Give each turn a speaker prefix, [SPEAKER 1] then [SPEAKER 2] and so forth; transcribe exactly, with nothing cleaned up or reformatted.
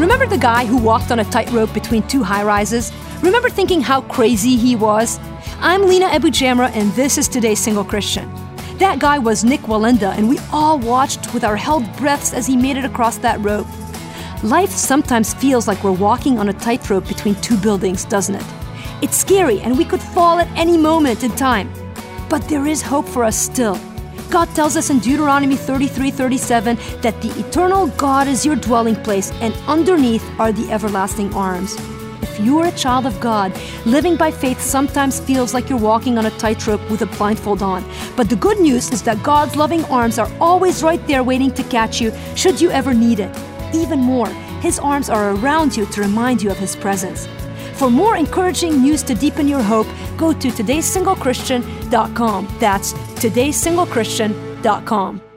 [SPEAKER 1] Remember the guy who walked on a tightrope between two high-rises? Remember thinking how crazy he was? I'm Lena Abu-Jamra, and this is Today's Single Christian. That guy was Nik Wallenda, and we all watched with our held breaths as he made it across that rope. Life sometimes feels like we're walking on a tightrope between two buildings, doesn't it? It's scary, and we could fall at any moment in time. But there is hope for us still. God tells us in Deuteronomy thirty-three thirty-seven that the eternal God is your dwelling place, and underneath are the everlasting arms. If you're a child of God, living by faith sometimes feels like you're walking on a tightrope with a blindfold on. But the good news is that God's loving arms are always right there waiting to catch you should you ever need it. Even more, His arms are around you to remind you of His presence. For more encouraging news to deepen your hope, go to todays single christian dot com. That's todays single christian dot com.